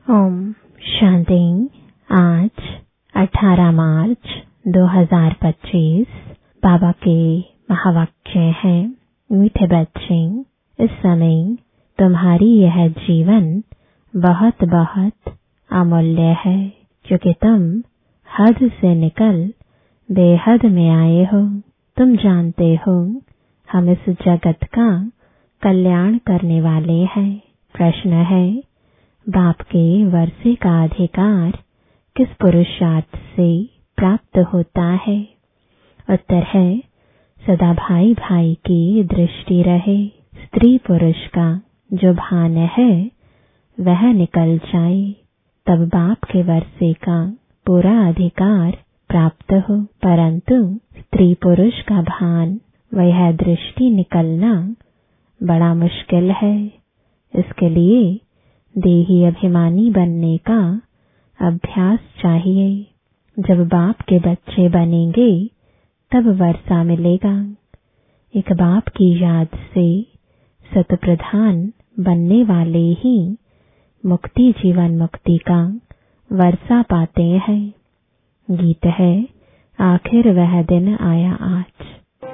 ओम शांति। आज 18 मार्च 2025 बाबा के महावाक्य हैं। मीठे बच्चे, इस समय तुम्हारी यह जीवन बहुत बहुत अमूल्य है, क्योंकि तुम हद से निकल बेहद में आए हो। तुम जानते हो हम इस जगत का कल्याण करने वाले हैं। प्रश्न है, बाप के वर्षे का अधिकार किस पुरुषार्थ से प्राप्त होता है? उत्तर है, सदा भाई भाई की दृष्टि रहे। स्त्री पुरुष का जो भान है वह निकल जाए, तब बाप के वर्षे का पूरा अधिकार प्राप्त हो। परंतु स्त्री पुरुष का भान वह दृष्टि निकलना बड़ा मुश्किल है। इसके लिए देही अभिमानी बनने का अभ्यास चाहिए। जब बाप के बच्चे बनेंगे तब वर्षा मिलेगा। एक बाप की याद से सत प्रधान बनने वाले ही मुक्ति जीवन मुक्ति का वर्षा पाते हैं। गीत है, आखिर वह दिन आया आज।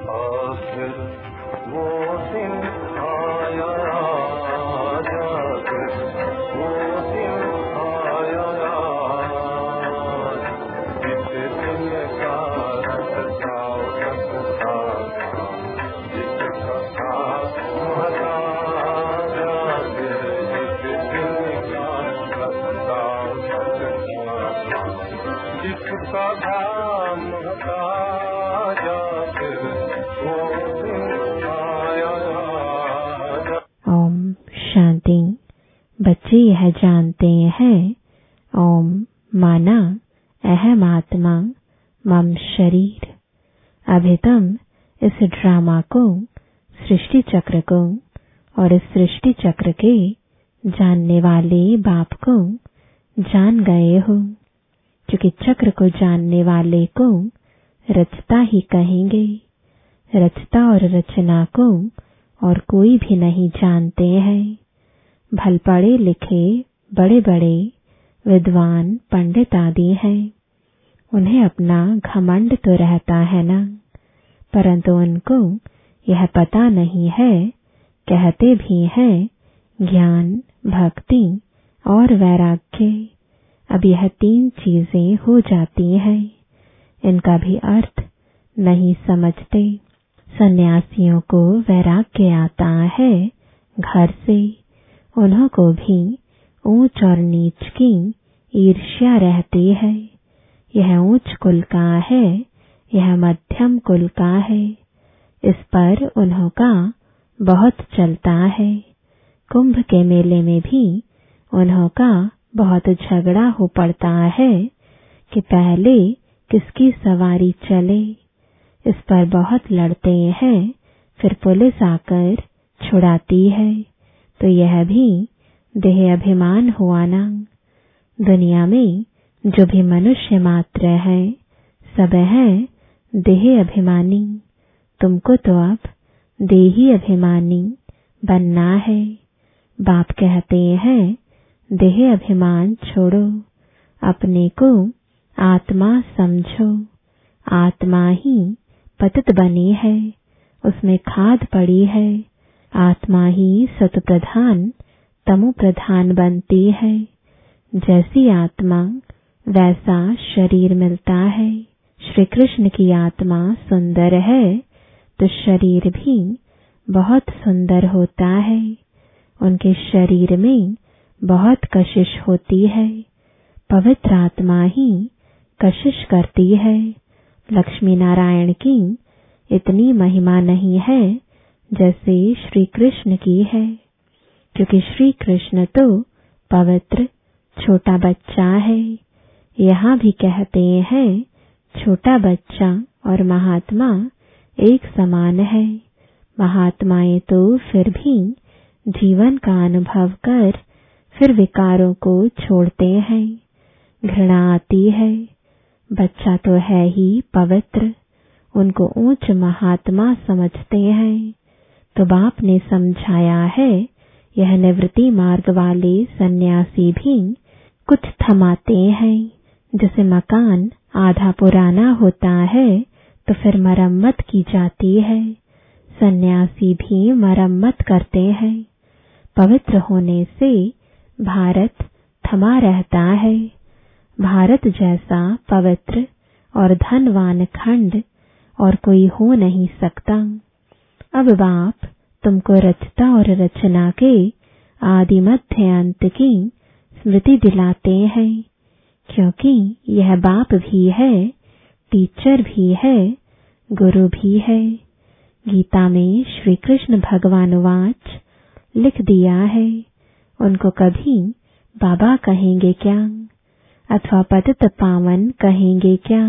ओम शांति। बच्चे यह जानते हैं, ओम माना अहम आत्मा मम शरीर। अभी तुम इस ड्रामा को, सृष्टि चक्र को और इस सृष्टि चक्र के जानने वाले बाप को जान गए हो, क्योंकि चक्र को जानने वाले को रचता ही कहेंगे। रचता और रचना को और कोई भी नहीं जानते हैं। भल पढ़े लिखे बड़े बड़े विद्वान पंडित आदि हैं, उन्हें अपना घमंड तो रहता है ना, परंतु उनको यह पता नहीं है। कहते भी हैं ज्ञान, भक्ति और वैराग्य। अब यह 3 चीजें हो जाती हैं, इनका भी अर्थ नहीं समझते। सन्यासियों को वैराग्य आता है घर से। उन्हों को भी ऊंच और नीच की ईर्ष्या रहती है। यह ऊंच कुल का है, यह मध्यम कुल का है। इस पर उन्हों का बहुत चलता है। कुंभ के मेले में भी उन्हों का बहुत झगड़ा हो पड़ता है कि पहले किसकी सवारी चले। इस पर बहुत लड़ते हैं, फिर पुलिस आकर छुड़ाती है। तो यह भी देह अभिमान हुआ ना। दुनिया में जो भी मनुष्य मात्र है, सब है देह अभिमानी। तुमको तो अब देही अभिमानी बनना है। बाप कहते हैं, देह अभिमान छोड़ो, अपने को आत्मा समझो। आत्मा ही पतित बनी है, उसमें खाद पड़ी है। आत्मा ही सत प्रधान तमो प्रधान बनती है। जैसी आत्मा वैसा शरीर मिलता है। श्री कृष्ण की आत्मा सुंदर है तो शरीर भी बहुत सुंदर होता है। उनके शरीर में बहुत कशिश होती है। पवित्र आत्मा ही कशिश करती है। लक्ष्मी नारायण की इतनी महिमा नहीं है जैसे श्री कृष्ण की है, क्योंकि श्री कृष्ण तो पवित्र छोटा बच्चा है। यहाँ भी कहते हैं छोटा बच्चा और महात्मा एक समान है। महात्माएं तो फिर भी जीवन का अनुभव कर फिर विकारों को छोड़ते हैं। घृणा आती है। बच्चा तो है ही पवित्र, उनको ऊंच महात्मा समझते हैं। तो बाप ने समझाया है, यह निवृत्ति मार्ग वाले सन्यासी भी कुछ थमाते हैं। जैसे मकान आधा पुराना होता है तो फिर मरम्मत की जाती है। सन्यासी भी मरम्मत करते हैं। पवित्र होने से भारत थमा रहता है। भारत जैसा पवित्र और धनवान खंड और कोई हो नहीं सकता। अब बाप तुमको रचता और रचना के आदि मध्य अंत की स्मृति दिलाते हैं, क्योंकि यह बाप भी है, टीचर भी है, गुरु भी है। गीता में श्री कृष्ण भगवान वाच लिख दिया है। उनको कभी बाबा कहेंगे क्या अथवा पतित पावन कहेंगे क्या?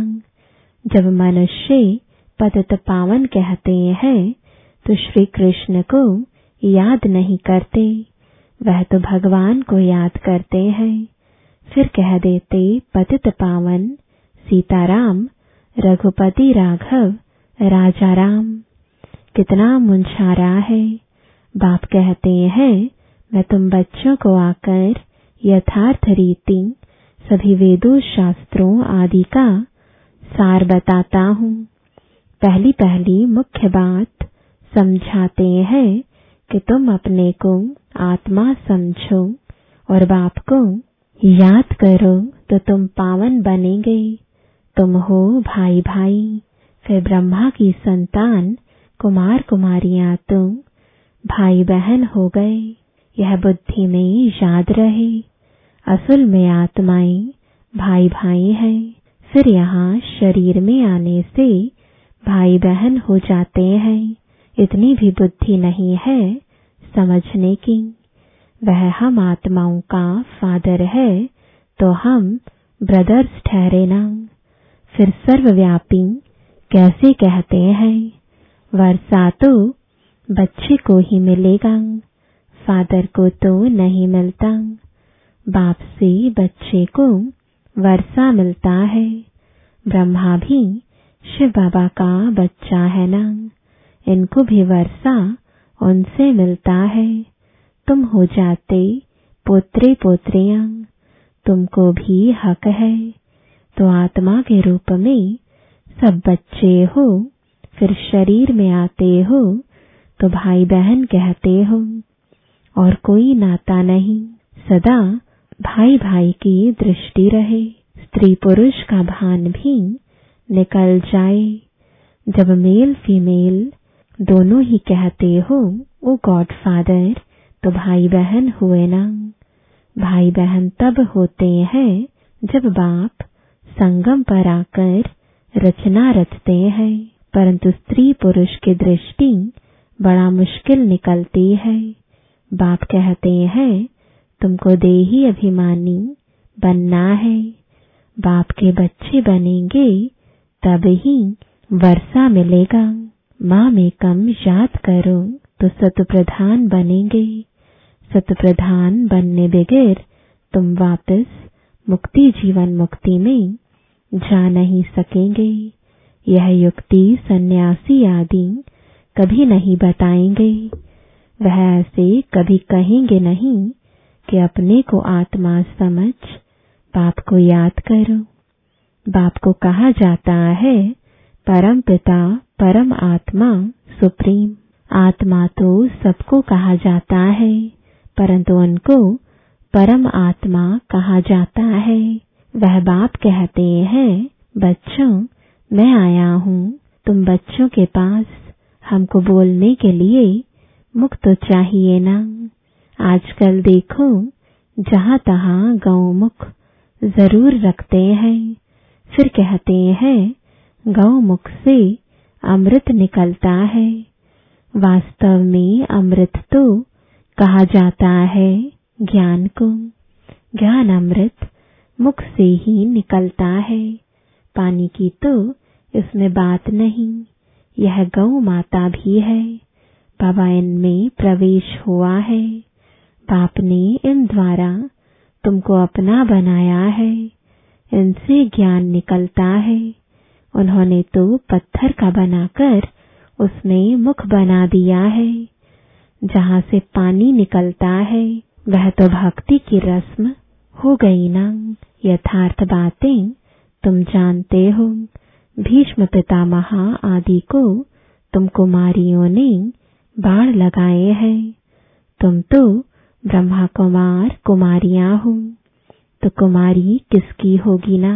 जब मनुष्य पतित पावन कहते हैं तो श्री कृष्ण को याद नहीं करते, वह तो भगवान को याद करते हैं। फिर कह देते पतित पावन सीताराम, रघुपति राघव, राजा राम। कितना मुंझारा है। बाप कहते हैं मैं तुम बच्चों को आकर यथार्थ रीति सभी वेदों शास्त्रों आदि का सार बताता हूँ। पहली पहली मुख्य बात समझाते हैं कि तुम अपने को आत्मा समझो और बाप को याद करो तो तुम पावन बनेंगे। तुम हो भाई भाई, फिर ब्रह्मा की संतान कुमार कुमारियां तुम भाई बहन हो गए। यह बुद्धि में याद रहे। असल में आत्माएं भाई भाई हैं। फिर यहाँ शरीर में आने से भाई बहन हो जाते हैं। इतनी भी बुद्धि नहीं है समझने की। वह हम आत्माओं का फादर है तो हम ब्रदर्स ठहरे ना। फिर सर्वव्यापी कैसे कहते हैं? वर्षा तो बच्चे को ही मिलेगा, फादर को तो नहीं मिलता। बाप से बच्चे को वर्षा मिलता है। ब्रह्मा भी शिव बाबा का बच्चा है ना, इनको भी वर्षा उनसे मिलता है। तुम हो जाते पोत्रे पोत्रियां, तुमको भी हक है। तो आत्मा के रूप में सब बच्चे हो, फिर शरीर में आते हो तो भाई बहन कहते हो और कोई नाता नहीं। सदा भाई भाई की दृष्टि रहे। स्त्री पुरुष का भान भी निकल जाए। जब मेल फीमेल दोनों ही कहते हो ओ गॉड फादर, तो भाई बहन हुए ना। भाई बहन तब होते हैं जब बाप संगम पर आकर रचना रचते हैं, परंतु स्त्री पुरुष की दृष्टि बड़ा मुश्किल निकलती है। बाप कहते हैं तुमको देही अभिमानी बनना है। बाप के बच्चे बनेंगे तब ही वर्षा मिलेगा। माँ में कम याद करो तो सतप्रधान बनेंगे। सतप्रधान बनने बगैर तुम वापस मुक्ति जीवन मुक्ति में जा नहीं सकेंगे। यह युक्ति सन्यासी आदि कभी नहीं बताएंगे। वह ऐसे कभी कहेंगे नहीं कि अपने को आत्मा समझ बाप को याद करो। बाप को कहा जाता है परम पिता परम आत्मा सुप्रीम। आत्मा तो सबको कहा जाता है, परंतु उनको परम आत्मा कहा जाता है। वह बाप कहते हैं बच्चों मैं आया हूँ तुम बच्चों के पास। हमको बोलने के लिए मुख तो चाहिए ना। आजकल देखो जहाँ तहाँ गौमुख जरूर रखते हैं, फिर कहते हैं गौमुख से अमृत निकलता है। वास्तव में अमृत तो कहा जाता है ज्ञान को। ज्ञान अमृत मुख से ही निकलता है। पानी की तो इसमें बात नहीं। यह गौ माता भी है। बाबा इनमें प्रवेश हुआ है। बाप ने इन द्वारा तुमको अपना बनाया है। इनसे ज्ञान निकलता है। उन्होंने तो पत्थर का बनाकर उसमें मुख बना दिया है। जहाँ से पानी निकलता है वह तो भक्ति की रस्म हो गई ना यथार्थ बातें तुम जानते हो। भीष्म पितामह आदि को तुम कुमारियों ने बाण लगाए हैं। तुम तो ब्रह्मा कुमार कुमारियां हो, तो कुमारी किसकी होगी ना।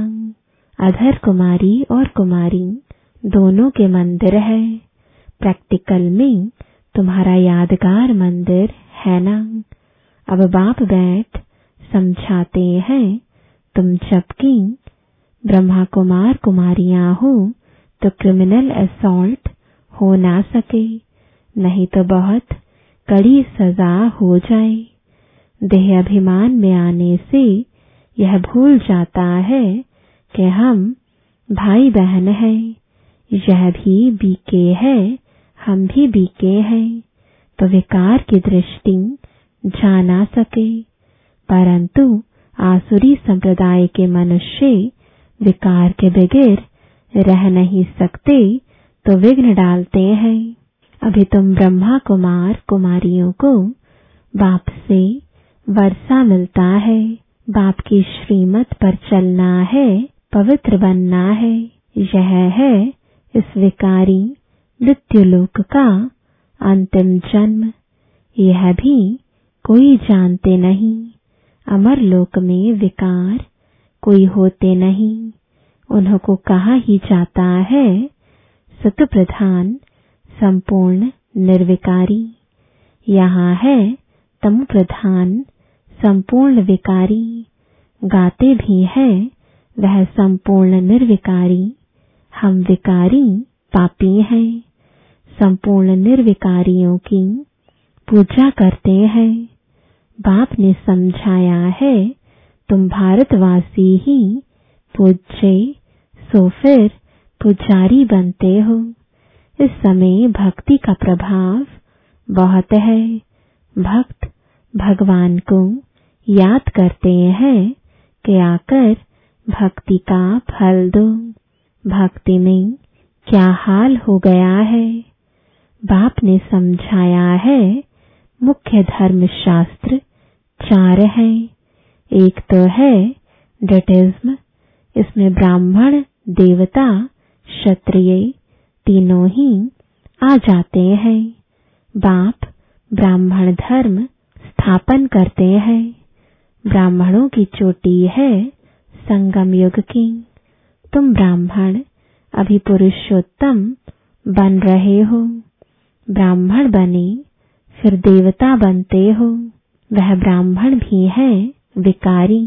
अधर कुमारी और कुमारी दोनों के मंदिर है। प्रैक्टिकल में तुम्हारा यादगार मंदिर है ना। अब बाप बैठ समझाते हैं, तुम जबकि ब्रह्मा कुमार कुमारियां हो तो क्रिमिनल असॉल्ट हो ना सके, नहीं तो बहुत कड़ी सजा हो जाए। देह अभिमान में आने से यह भूल जाता है कि हम भाई बहन हैं, यह भी बीके है, हम भी बीके हैं, तो विकार की दृष्टि जा ना सके। परंतु आसुरी संप्रदाय के मनुष्य विकार के बगैर रह नहीं सकते, तो विघ्न डालते हैं। अभी तुम ब्रह्मा कुमार कुमारियों को बाप से वर्षा मिलता है, बाप की श्रीमत पर चलना है, पवित्र बनना है। यह है इस विकारी मृत्युलोक का अंतिम जन्म। यह भी कोई जानते नहीं। अमर लोक में विकार कोई होते नहीं, उन्हों को कहा ही जाता है सत प्रधान संपूर्ण निर्विकारी। यहाँ है तम प्रधान संपूर्ण विकारी। गाते भी है वह संपूर्ण निर्विकारी। हम विकारी पापी हैं, संपूर्ण निर्विकारियों की पूजा करते हैं। बाप ने समझाया है तुम भारतवासी ही पूज्य, सो फिर पुजारी बनते हो। इस समय भक्ति का प्रभाव बहुत है। भक्त भगवान को याद करते हैं कि आकर भक्ति का फल दो। भक्ति में क्या हाल हो गया है। बाप ने समझाया है मुख्य धर्म शास्त्र 4 हैं। एक तो है डटिज्म, इसमें ब्राह्मण देवता क्षत्रिय तीनों ही आ जाते हैं। बाप ब्राह्मण धर्म स्थापन करते हैं। ब्राह्मणों की चोटी है संगम युग की। तुम ब्राह्मण अभी पुरुषोत्तम बन रहे हो। ब्राह्मण बने फिर देवता बनते हो। वह ब्राह्मण भी है विकारी,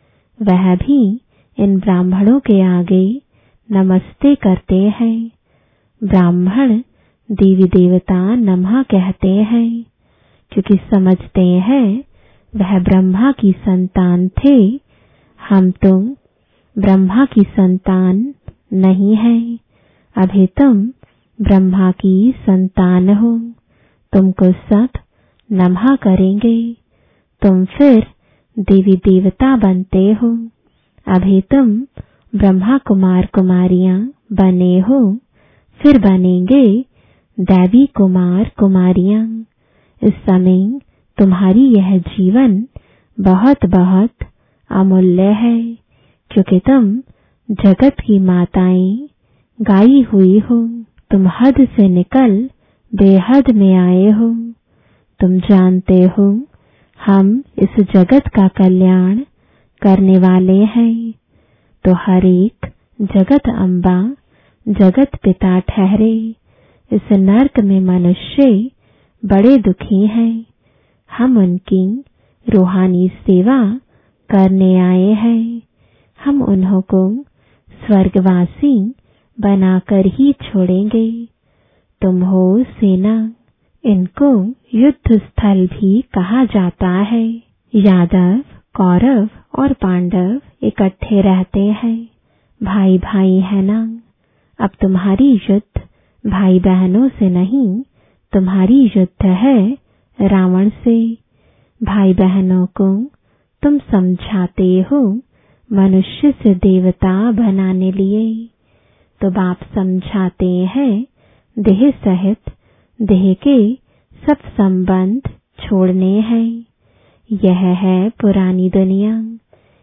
वह भी इन ब्राह्मणों के आगे नमस्ते करते हैं। ब्राह्मण देवी देवता नमः कहते हैं, क्योंकि समझते हैं वह ब्रह्मा की संतान थे। हम तो ब्रह्मा की संतान नहीं है। अभी तुम ब्रह्मा की संतान हो। तुमको सब नमः करेंगे। तुम फिर देवी देवता बनते हो। अभी तुम ब्रह्मा कुमार कुमारियां बने हो, फिर बनेंगे दैवी कुमार कुमारियां। इस समय तुम्हारी यह जीवन बहुत बहुत अमूल्य है, क्योंकि तुम जगत की माताएं गाई हुई हो। तुम हद से निकल बेहद में आए हो। तुम जानते हो हम इस जगत का कल्याण करने वाले हैं, तो हर एक जगत अम्बा जगत पिता ठहरे। इस नर्क में मनुष्य बड़े दुखी हैं। हम उनकी रूहानी सेवा करने आए हैं। हम उन्हों को स्वर्गवासी बनाकर ही छोड़ेंगे। तुम हो सेना। इनको युद्ध स्थल भी कहा जाता है। यादव, कौरव और पांडव इकट्ठे रहते हैं। भाई भाई है ना। अब तुम्हारी युद्ध भाई बहनों से नहीं, तुम्हारी युद्ध है रावण से। भाई बहनों को तुम समझाते हो मनुष्य से देवता बनाने लिए, तो बाप समझाते हैं देह सहित देह के सब संबंध छोड़ने हैं। यह है पुरानी दुनिया,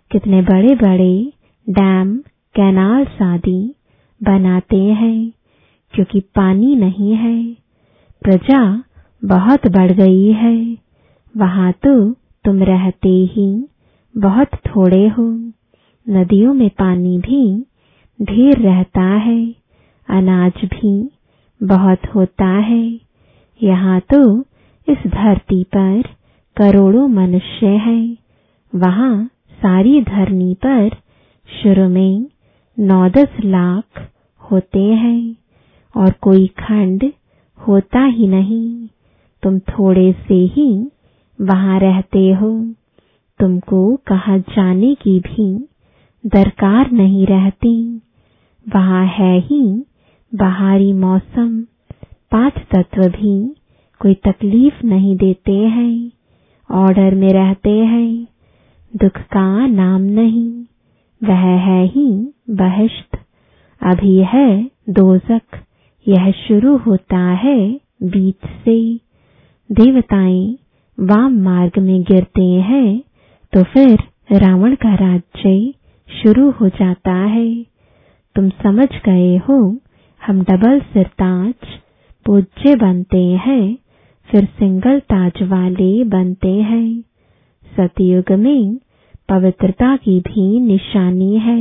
कितने बड़े बड़े डैम, कैनाल्स आदि बनाते हैं, क्योंकि पानी नहीं है। प्रजा बहुत बढ़ गई है, वहां तो तुम रहते ही बहुत थोड़े हो। नदियों में पानी भी ढेर रहता है, अनाज भी बहुत होता है। यहाँ तो इस धरती पर करोड़ों मनुष्य हैं, वहां सारी धरनी पर शुरू में 9-10 लाख होते हैं, और कोई खंड होता ही नहीं। तुम थोड़े से ही वहां रहते हो, तुमको कहाँ जाने की भी दरकार नहीं रहती। वहां है ही बाहरी मौसम, 5 तत्व भी कोई तकलीफ नहीं देते हैं, ऑर्डर में रहते हैं, दुख का नाम नहीं। वह है ही बहिश्त, अभी है दोजख, यह शुरू होता है बीच से। देवताएं वाम मार्ग में गिरते हैं तो फिर रावण का राज्य शुरू हो जाता है। तुम समझ गए हो, हम डबल सिर ताज पूज्य बनते हैं, फिर सिंगल ताज वाले बनते हैं। सतयुग में पवित्रता की भी निशानी है।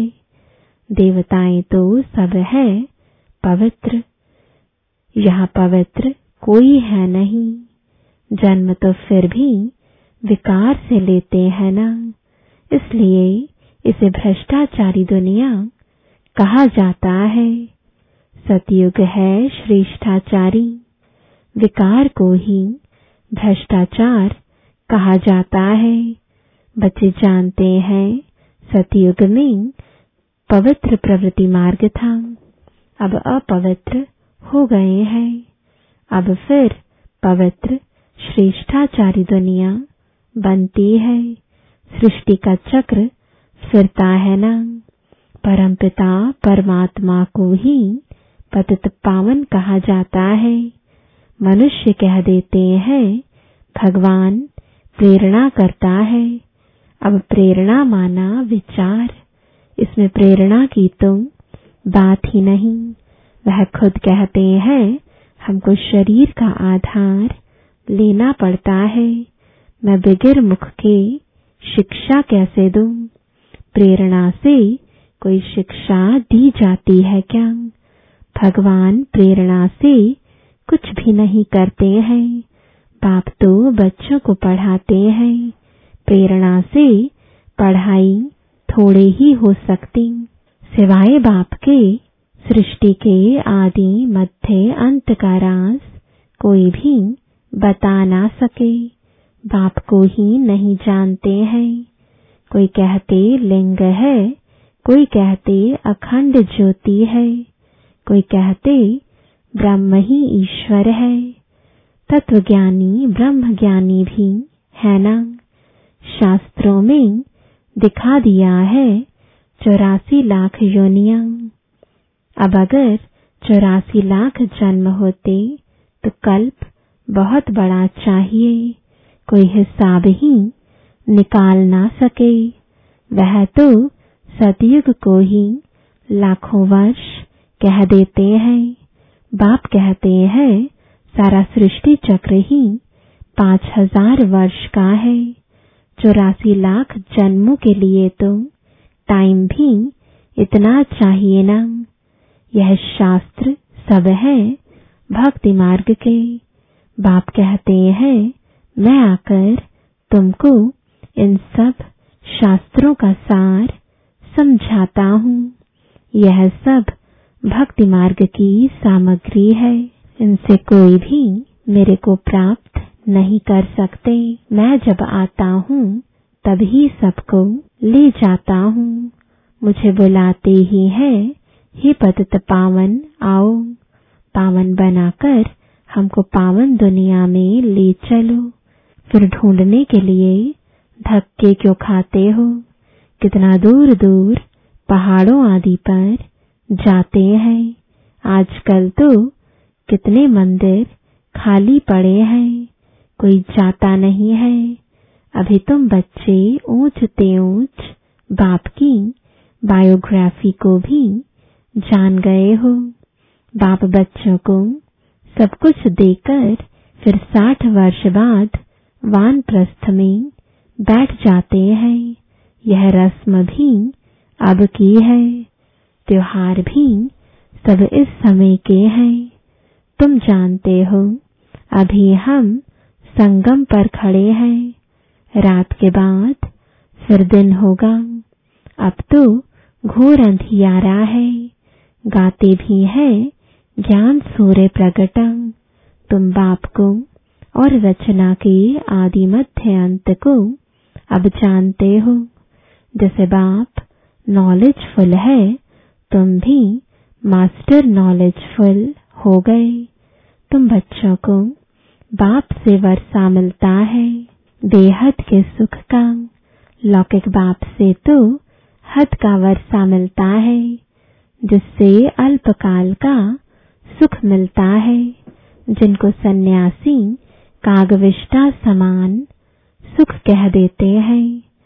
देवताएं तो सब है पवित्र, यहाँ पवित्र कोई है नहीं। जन्म तो फिर भी विकार से लेते हैं ना, इसलिए इसे भ्रष्टाचारी दुनिया कहा जाता है। सतयुग है श्रेष्ठाचारी, विकार को ही भ्रष्टाचार कहा जाता है। बच्चे जानते हैं सतयुग में पवित्र प्रवृत्ति मार्ग था, अब अपवित्र हो गए हैं। अब फिर पवित्र श्रेष्ठाचारी दुनिया बनती है। सृष्टि का चक्र फिरता है ना। परमपिता परमात्मा को ही पतित पावन कहा जाता है। मनुष्य कह देते हैं भगवान प्रेरणा करता है। अब प्रेरणा माना विचार, इसमें प्रेरणा की तो बात ही नहीं। वह खुद कहते हैं हमको शरीर का आधार लेना पड़ता है, मैं बगैर मुख के शिक्षा कैसे दूं? प्रेरणा से कोई शिक्षा दी जाती है क्या? भगवान प्रेरणा से कुछ भी नहीं करते हैं। बाप तो बच्चों को पढ़ाते हैं, प्रेरणा से पढ़ाई थोड़े ही हो सकती। सिवाय बाप के सृष्टि के आदि मध्य अंत का राज कोई भी बता ना सके। बाप को ही नहीं जानते हैं। कोई कहते लिंग है, कोई कहते अखंड ज्योति है, कोई कहते ब्रह्म ही ईश्वर है। तत्वज्ञानी ब्रह्म ज्ञानी भी है ना। शास्त्रों में दिखा दिया है 84 लाख योनियां। अब अगर 84 लाख जन्म होते तो कल्प बहुत बड़ा चाहिए, कोई हिसाब ही निकाल ना सके। वह तो सतयुग को ही लाखों वर्ष कह देते हैं। बाप कहते हैं सारा सृष्टि चक्र ही 5000 वर्ष का है। 84 लाख जन्मों के लिए तो टाइम भी इतना चाहिए ना। यह शास्त्र सब है भक्ति मार्ग के। बाप कहते हैं मैं आकर तुमको इन सब शास्त्रों का सार समझाता हूँ। यह सब भक्ति मार्ग की सामग्री है। इनसे कोई भी मेरे को प्राप्त नहीं कर सकते। मैं जब आता हूँ तभी सबको ले जाता हूँ। मुझे बुलाते ही है, हे पतित पावन आओ, पावन बनाकर हमको पावन दुनिया में ले चलो। फिर ढूंढने के लिए धक्के क्यों खाते हो? कितना दूर दूर पहाड़ों आदि पर जाते हैं। आजकल तो कितने मंदिर खाली पड़े हैं, कोई जाता नहीं है। अभी तुम बच्चे ऊंच ते ऊंच बाप की बायोग्राफी को भी जान गए हो। बाप बच्चों को सब कुछ देकर फिर 60 वर्ष बाद वानप्रस्थ में बैठ जाते हैं। यह रस्म भी अब की है, त्योहार भी सब इस समय के हैं। तुम जानते हो अभी हम संगम पर खड़े हैं, रात के बाद फिर दिन होगा। अब तो घोर अंधियारा है, गाते भी है ज्ञान सूर्य प्रगटा। तुम बाप को और रचना के आदि मध्य अंत को अब जानते हो। जैसे बाप नॉलेजफुल है, तुम भी मास्टर नॉलेजफुल हो गए। तुम बच्चों को बाप से वर्षा मिलता है बेहद के सुख का। लौकिक बाप से तो हद का वर्षा मिलता है, जिससे अल्पकाल का सुख मिलता है। जिनको सन्यासी कागविष्टा समान सुख कह देते हैं,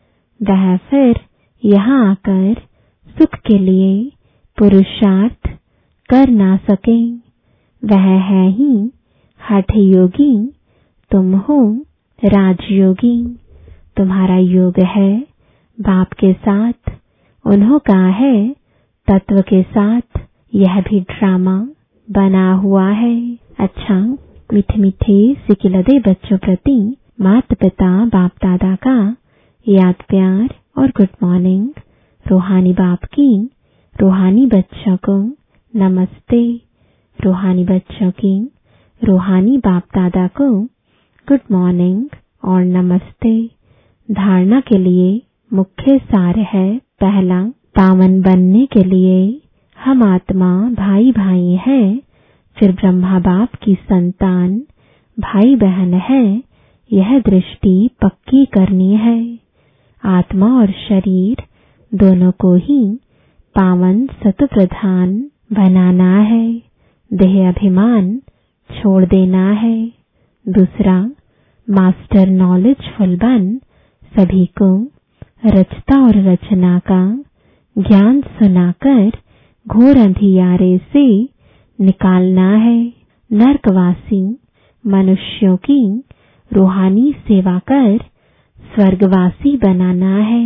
वह फिर यहाँ आकर सुख के लिए पुरुषार्थ कर ना सके। वह है ही हठ योगी, तुम हो राजयोगी। तुम्हारा योग है बाप के साथ, उन्हों का है तत्व के साथ। यह भी ड्रामा बना हुआ है। अच्छा, मीठे मीठे सिकिलदे बच्चों प्रति माता पिता बाप दादा का याद प्यार और गुड मॉर्निंग। रूहानी बाप की रूहानी बच्चों को नमस्ते। रूहानी बच्चों की रूहानी बाप दादा को गुड मॉर्निंग और नमस्ते। धारणा के लिए मुख्य सार है, पहला, पावन बनने के लिए हम आत्मा भाई भाई हैं, फिर ब्रह्मा बाप की संतान भाई बहन है। यह दृष्टि पक्की करनी है। आत्मा और शरीर दोनों को ही पावन सत प्रधान बनाना है। देह अभिमान छोड़ देना है। दूसरा, मास्टर नॉलेजफुल बन सभी को रचता और रचना का ज्ञान सुनाकर घोर अंधियारे से निकालना है। नरकवासी मनुष्यों की रूहानी सेवा कर स्वर्गवासी बनाना है।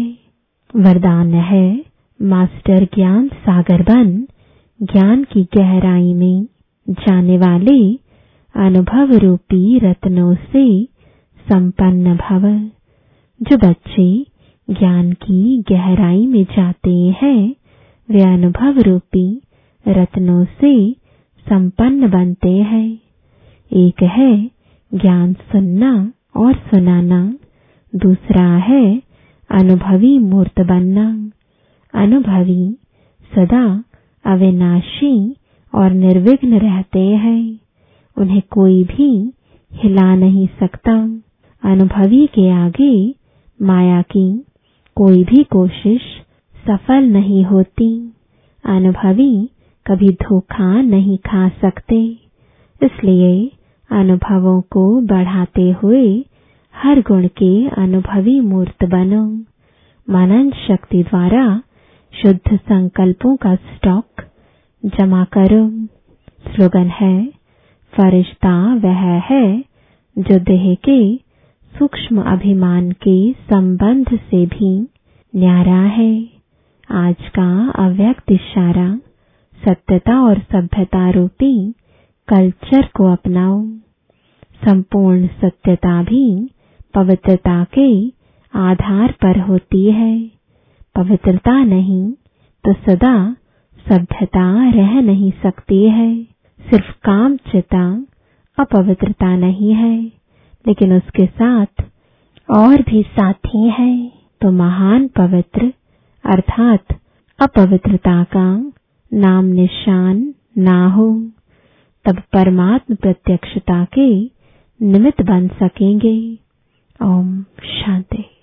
वरदान है, मास्टर ज्ञान सागर बन ज्ञान की गहराई में जाने वाले अनुभव रूपी रत्नों से संपन्न भव। जो बच्चे ज्ञान की गहराई में जाते हैं, वे अनुभव रूपी रत्नों से संपन्न बनते हैं। एक है ज्ञान सुनना और सुनाना, दूसरा है अनुभवी मूर्त बनना। अनुभवी सदा अविनाशी और निर्विघ्न रहते हैं, उन्हें कोई भी हिला नहीं सकता। अनुभवी के आगे माया की कोई भी कोशिश सफल नहीं होती। अनुभवी कभी धोखा नहीं खा सकते। इसलिए अनुभवों को बढ़ाते हुए हर गुण के अनुभवी मूर्त बनो। मनन शक्ति द्वारा शुद्ध संकल्पों का स्टॉक जमा करो। स्लोगन है, फरिश्ता वह है जो देह के सूक्ष्म अभिमान के संबंध से भी न्यारा है। आज का अव्यक्त इशारा, सत्यता और सभ्यता रूपी कल्चर को अपनाओ। संपूर्ण सत्यता भी पवित्रता के आधार पर होती है। पवित्रता नहीं तो सदा सभ्यता रह नहीं सकती है। सिर्फ कामचिता अपवित्रता नहीं है, लेकिन उसके साथ और भी साथी हैं। तो महान पवित्र अर्थात अपवित्रता का नाम निशान ना हो, तब परमात्म प्रत्यक्षता के निमित्त बन सकेंगे। ओम शांति।